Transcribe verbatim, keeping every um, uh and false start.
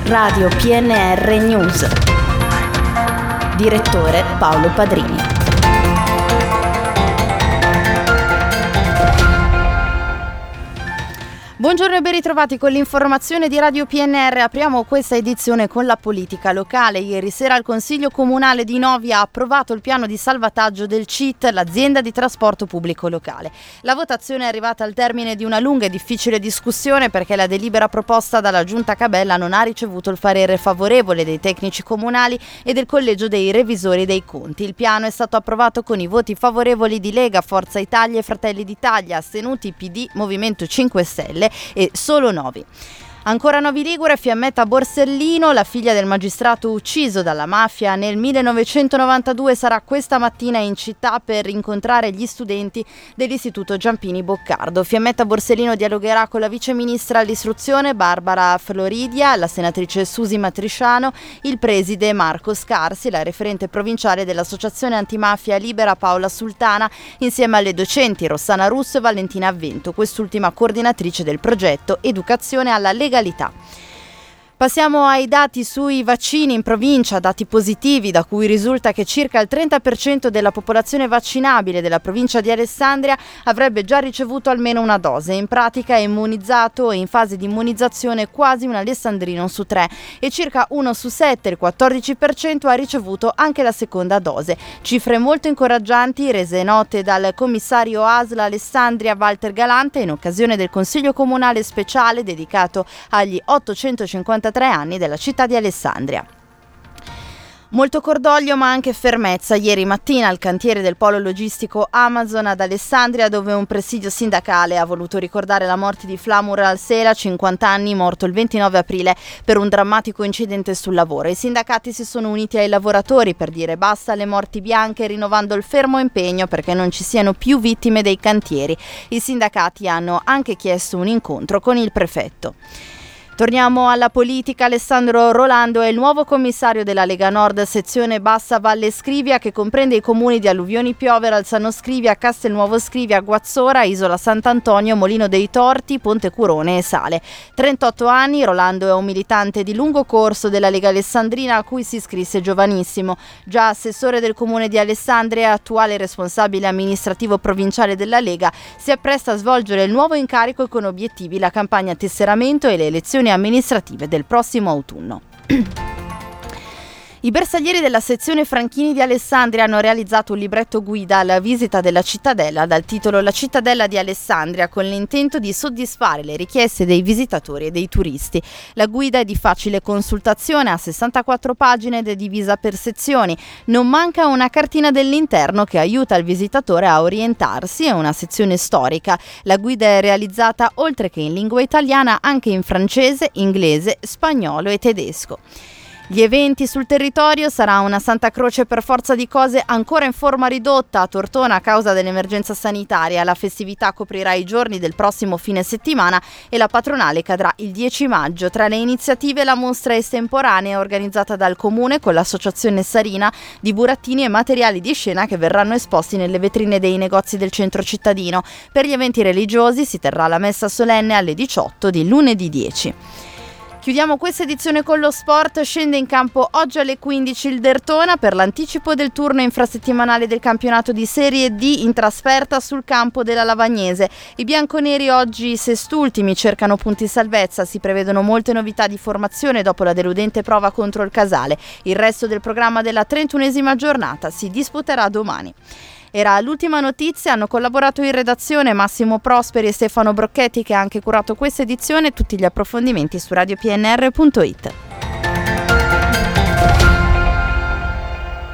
Radio P N R News. Direttore Paolo Padrini. Buongiorno e ben ritrovati con l'informazione di Radio P N R. Apriamo questa edizione con la politica locale. Ieri sera il Consiglio Comunale di Novi ha approvato il piano di salvataggio del C I T, l'azienda di trasporto pubblico locale. La votazione è arrivata al termine di una lunga e difficile discussione perché la delibera proposta dalla Giunta Cabella non ha ricevuto il parere favorevole dei tecnici comunali e del Collegio dei Revisori dei Conti. Il piano è stato approvato con i voti favorevoli di Lega, Forza Italia e Fratelli d'Italia, astenuti P D, Movimento cinque Stelle e solo Novi. Ancora Novi Ligure, Fiammetta Borsellino, la figlia del magistrato ucciso dalla mafia nel millenovecentonovantadue, sarà questa mattina in città per incontrare gli studenti dell'Istituto Giampini Boccardo. Fiammetta Borsellino dialogherà con la viceministra all'istruzione Barbara Floridia, la senatrice Susi Matrisciano, il preside Marco Scarsi, la referente provinciale dell'Associazione Antimafia Libera Paola Sultana, insieme alle docenti Rossana Russo e Valentina Avvento, quest'ultima coordinatrice del progetto Educazione alla Legalità. Passiamo ai dati sui vaccini in provincia, dati positivi da cui risulta che circa il trenta per cento della popolazione vaccinabile della provincia di Alessandria avrebbe già ricevuto almeno una dose. In pratica è immunizzato e in fase di immunizzazione quasi un alessandrino su tre e circa uno su sette, il quattordici per cento, ha ricevuto anche la seconda dose. Cifre molto incoraggianti rese note dal commissario A S L Alessandria Walter Galante in occasione del Consiglio Comunale speciale dedicato agli ottocentocinquantatré anni della città di Alessandria. Molto cordoglio ma anche fermezza ieri mattina al cantiere del polo logistico Amazon ad Alessandria, dove un presidio sindacale ha voluto ricordare la morte di Flamur Al-Sela, cinquanta anni, morto il ventinove aprile per un drammatico incidente sul lavoro. I sindacati si sono uniti ai lavoratori per dire basta alle morti bianche, rinnovando il fermo impegno perché non ci siano più vittime dei cantieri. I sindacati hanno anche chiesto un incontro con il prefetto. Torniamo alla politica. Alessandro Rolando è il nuovo commissario della Lega Nord sezione Bassa Valle Scrivia, che comprende i comuni di Alluvioni Piovera, Alzano Scrivia, Castelnuovo Scrivia, Guazzora, Isola Sant'Antonio, Molino dei Torti, Ponte Curone e Sale. trentotto anni, Rolando è un militante di lungo corso della Lega Alessandrina a cui si iscrisse giovanissimo. Già assessore del comune di Alessandria e attuale responsabile amministrativo provinciale della Lega, si appresta a svolgere il nuovo incarico con obiettivi la campagna tesseramento e le elezioni amministrative del prossimo autunno. I bersaglieri della sezione Franchini di Alessandria hanno realizzato un libretto guida alla visita della cittadella dal titolo La cittadella di Alessandria, con l'intento di soddisfare le richieste dei visitatori e dei turisti. La guida è di facile consultazione, ha sessantaquattro pagine ed è divisa per sezioni. Non manca una cartina dell'interno che aiuta il visitatore a orientarsi e una sezione storica. La guida è realizzata oltre che in lingua italiana anche in francese, inglese, spagnolo e tedesco. Gli eventi sul territorio: sarà una Santa Croce per forza di cose ancora in forma ridotta a Tortona a causa dell'emergenza sanitaria. La festività coprirà i giorni del prossimo fine settimana e la patronale cadrà il dieci maggio. Tra le iniziative la mostra estemporanea organizzata dal comune con l'associazione Sarina di burattini e materiali di scena che verranno esposti nelle vetrine dei negozi del centro cittadino. Per gli eventi religiosi si terrà la messa solenne alle diciotto di lunedì dieci. Chiudiamo questa edizione con lo sport. Scende in campo oggi alle quindici il Dertona per l'anticipo del turno infrasettimanale del campionato di Serie D in trasferta sul campo della Lavagnese. I bianconeri oggi sest'ultimi cercano punti salvezza, si prevedono molte novità di formazione dopo la deludente prova contro il Casale. Il resto del programma della trentunesima giornata si disputerà domani. Era l'ultima notizia, hanno collaborato in redazione Massimo Prosperi e Stefano Brocchetti, che ha anche curato questa edizione. Tutti gli approfondimenti su radio p n r punto i t.